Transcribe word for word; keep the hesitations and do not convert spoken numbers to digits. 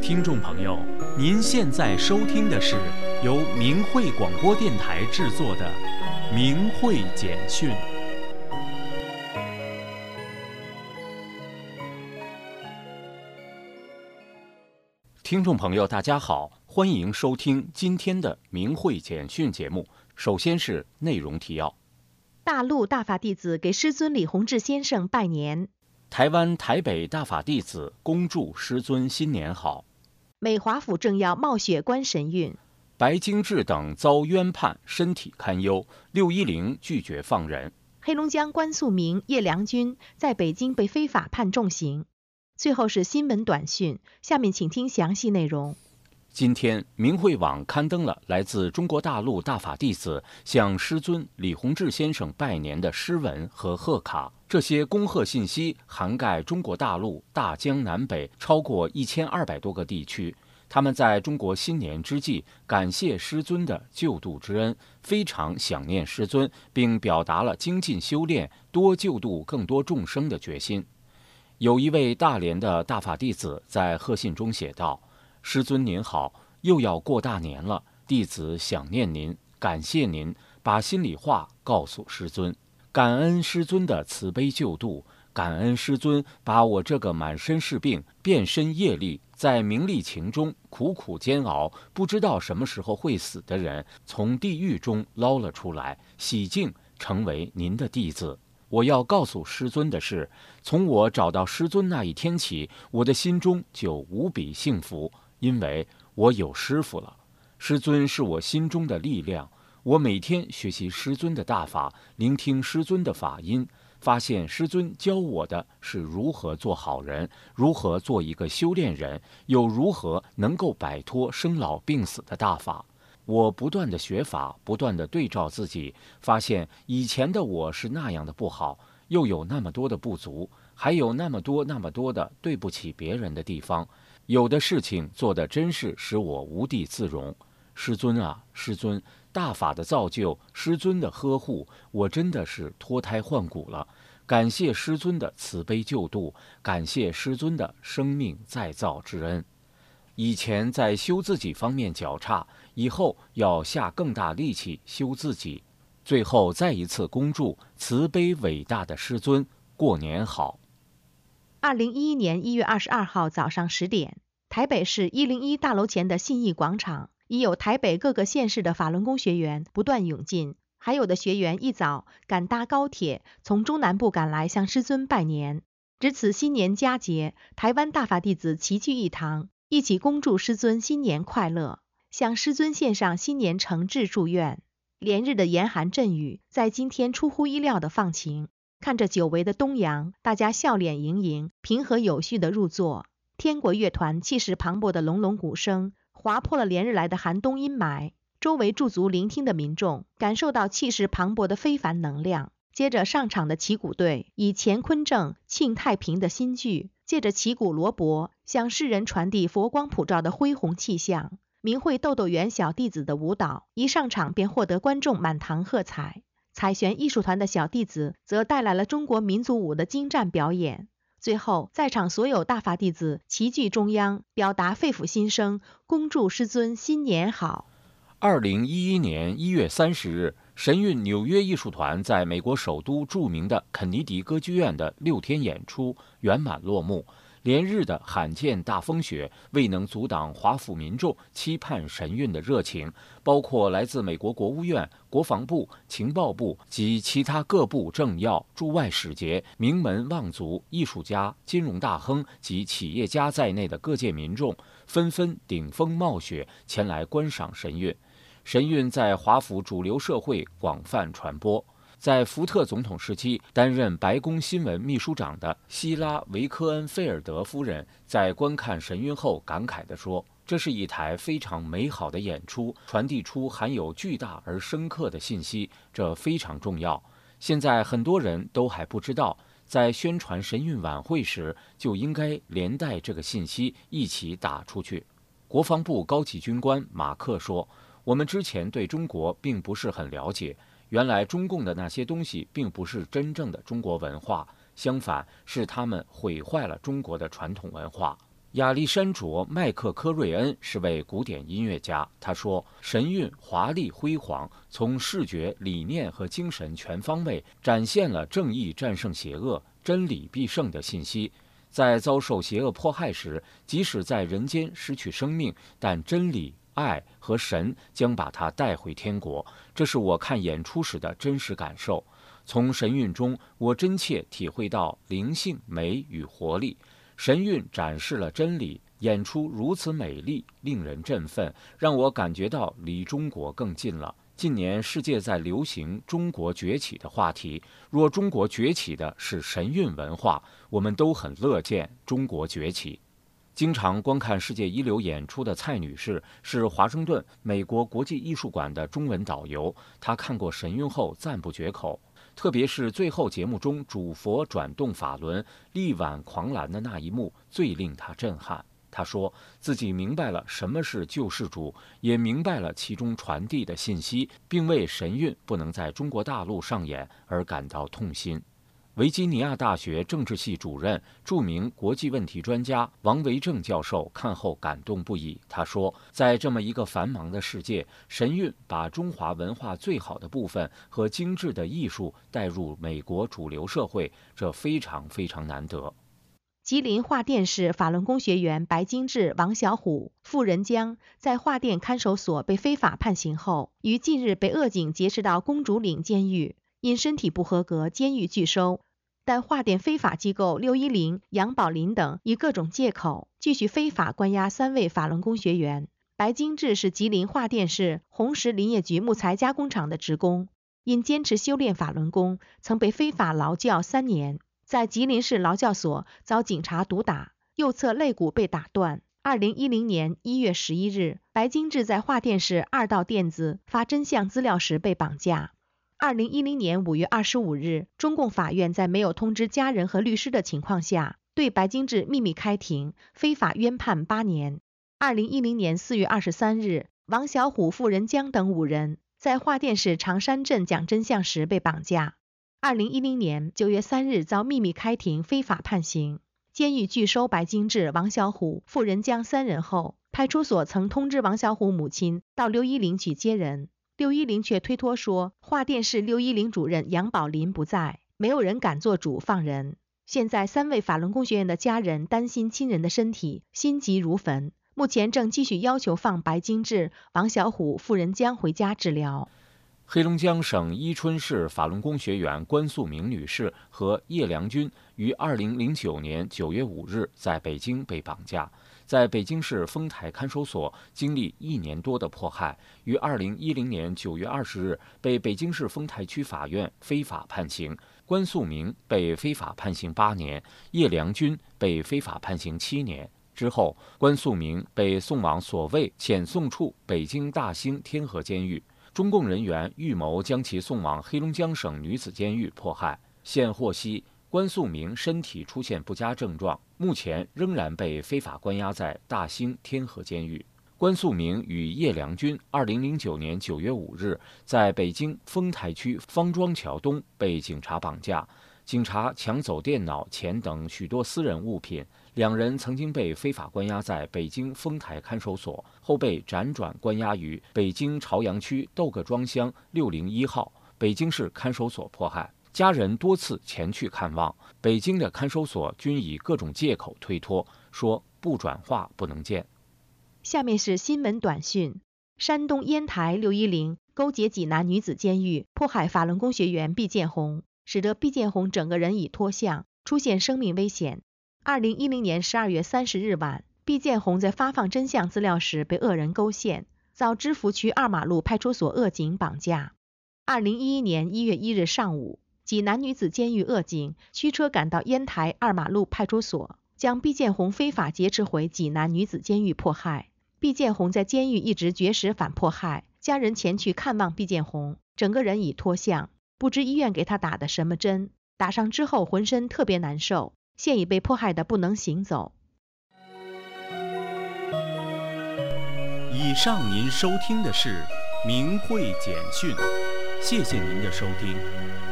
听众朋友，您现在收听的是由明慧广播电台制作的《明慧简讯》。听众朋友，大家好，欢迎收听今天的《明慧简讯》节目。首先是内容提要： 大陆大法弟子给师尊李洪志先生拜年； 台湾台北大法弟子恭祝师尊新年好； 美华府政要冒雪观神韵； 白京志等遭冤判，身体堪忧；六一零拒绝放人； 黑龙江关宿民叶良军在北京被非法判重刑。最后是新闻短讯，下面请听详细内容。 今天，明慧网刊登了来自中国大陆大法弟子向师尊李洪志先生拜年的诗文和贺卡。这些恭贺信息涵盖中国大陆大江南北超过一千二百多个地区。他们在中国新年之际，感谢师尊的救度之恩，非常想念师尊，并表达了精进修炼、多救度更多众生的决心。有一位大连的大法弟子在贺信中写道：师尊您好，又要过大年了，弟子想念您，感谢您，把心里话告诉师尊，感恩师尊的慈悲救度，感恩师尊把我这个满身是病、遍身业力，在名利情中苦苦煎熬，不知道什么时候会死的人，从地狱中捞了出来，洗净，成为您的弟子。我要告诉师尊的是，从我找到师尊那一天起，我的心中就无比幸福，因为我有师父了。师尊是我心中的力量，我每天学习师尊的大法，聆听师尊的法音，发现师尊教我的是如何做好人，如何做一个修炼人，又如何能够摆脱生老病死的大法。我不断的学法，不断的对照自己，发现以前的我是那样的不好，又有那么多的不足，还有那么多那么多的对不起别人的地方，有的事情做的真是使我无地自容。师尊啊，师尊，大法的造就，师尊的呵护，我真的是脱胎换骨了。感谢师尊的慈悲救度，感谢师尊的生命再造之恩。以前在修自己方面较差，以后要下更大力气修自己。最后再一次恭祝慈悲伟大的师尊过年好。 二零一一年一月二十二号早上十点，台北市一零一大楼前的信义广场，已有台北各个县市的法轮功学员不断涌进，还有的学员一早赶搭高铁从中南部赶来向师尊拜年。值此新年佳节，台湾大法弟子齐聚一堂，一起恭祝师尊新年快乐，向师尊献上新年诚挚祝愿。连日的严寒阵雨在今天出乎意料的放晴，看着久违的东阳，大家笑脸盈盈，平和有序的入座。天国乐团气势磅礴的隆隆鼓声划破了连日来的寒冬阴霾，周围驻足聆听的民众感受到气势磅礴的非凡能量。接着上场的旗鼓队以乾坤正、庆太平的新句，借着旗鼓锣钹向世人传递佛光普照的恢宏气象。明慧豆豆园小弟子的舞蹈一上场便获得观众满堂喝彩，彩弦艺术团的小弟子则带来了中国民族舞的精湛表演。最后在场所有大法弟子齐聚中央，表达肺腑心声，恭祝师尊新年好。 二零一一年一月三十日，神韵纽约艺术团在美国首都著名的肯尼迪歌剧院的六天演出圆满落幕。连日的罕见大风雪未能阻挡华府民众期盼神韵的热情，包括来自美国国务院、国防部、情报部及其他各部政要、驻外使节、名门望族、艺术家、金融大亨及企业家在内的各界民众，纷纷顶风冒雪前来观赏神韵。神韵在华府主流社会广泛传播。在福特总统时期担任白宫新闻秘书长的希拉维科恩菲尔德夫人在观看神韵后感慨地说，这是一台非常美好的演出，传递出含有巨大而深刻的信息，这非常重要。现在很多人都还不知道，在宣传神韵晚会时就应该连带这个信息一起打出去。国防部高级军官马克说，我们之前对中国并不是很了解，原来中共的那些东西并不是真正的中国文化，相反是他们毁坏了中国的传统文化。 亚历山卓·麦克科瑞恩是位古典音乐家，他说：“神韵华丽辉煌，从视觉、理念和精神全方位展现了正义战胜邪恶、真理必胜的信息。在遭受邪恶迫害时，即使在人间失去生命，但真理、爱和神将把他带回天国。这是我看演出时的真实感受。从神韵中，我真切体会到灵性、美与活力。神韵展示了真理，演出如此美丽，令人振奋，让我感觉到离中国更近了。近年世界在流行中国崛起的话题，若中国崛起的是神韵文化，我们都很乐见中国崛起。”经常观看世界一流演出的蔡女士是华盛顿美国国际艺术馆的中文导游，她看过神韵后赞不绝口，特别是最后节目中主佛转动法轮、力挽狂澜的那一幕最令她震撼。她说自己明白了什么是救世主，也明白了其中传递的信息，并为神韵不能在中国大陆上演而感到痛心。维吉尼亚大学政治系主任、著名国际问题专家王维正教授看后感动不已。他说，在这么一个繁忙的世界，神韵把中华文化最好的部分和精致的艺术带入美国主流社会，这非常非常难得。 吉林桦甸市法轮功学员白金志、王小虎、傅仁江在桦甸看守所被非法判刑后，于近日被恶警劫持到公主岭监狱，因身体不合格，监狱拒收。但桦甸非法机构六一零、杨宝林等以各种借口继续非法关押三位法轮功学员。白金志是吉林桦甸市红石林业局木材加工厂的职工，因坚持修炼法轮功，曾被非法劳教三年，在吉林市劳教所遭警察毒打，右侧肋骨被打断。二零一零年一月十一日，白金志在桦甸市二道店子发真相资料时被绑架。二零一零年五月二十五日，中共法院在没有通知家人和律师的情况下，对白金志秘密开庭，非法冤判八年。二零一零年四月二十三日，王小虎、傅仁江等五人在桦甸市长山镇讲真相时被绑架。二零一零年九月三日遭秘密开庭，非法判刑。监狱拒收白金志、王小虎、傅仁江三人后，派出所曾通知王小虎母亲到六一零去接人。六一零却推脱说，桦甸市六一零主任杨宝林不在，没有人敢做主放人。现在三位法轮功学员的家人担心亲人的身体，心急如焚，目前正继续要求放白金志、王小虎、傅仁江回家治疗。 黑龙江省伊春市法轮功学员关素明女士和叶良军于二零零九年九月五日在北京被绑架，在北京市丰台看守所经历一年多的迫害，于二零一零年九月二十日被北京市丰台区法院非法判刑。关素明被非法判刑八年，叶良军被非法判刑七年。之后，关素明被送往所谓遣送处北京大兴天河监狱。中共人员预谋将其送往黑龙江省女子监狱迫害。现获悉，关素明身体出现不佳症状，目前仍然被非法关押在大兴天河监狱。关素明与叶良军二零零九年九月五日在北京丰台区方庄桥东被警察绑架，警察抢走电脑、钱等许多私人物品。两人曾经被非法关押在北京丰台看守所，后被辗转关押于北京朝阳区窦各庄乡六零一号北京市看守所迫害。家人多次前去看望，北京的看守所均以各种借口推脱，说不转化不能见。 下面是新闻短讯：山东烟台六一零勾结济南女子监狱迫害法轮功学员毕建红，使得毕建红整个人已脱相，出现生命危险。二零一零年十二月三十日晚，毕建红在发放真相资料时被恶人勾线，遭知府区二马路派出所恶警绑架。二零一一年一月一日上午，济南女子监狱恶警驱车赶到烟台二马路派出所，将毕建红非法劫持回济南女子监狱迫害。毕建红在监狱一直绝食反迫害，家人前去看望毕建红，整个人已脱相，不知医院给他打的什么针，打上之后浑身特别难受，现已被迫害的不能行走。 以上您收听的是明慧简讯，谢谢您的收听。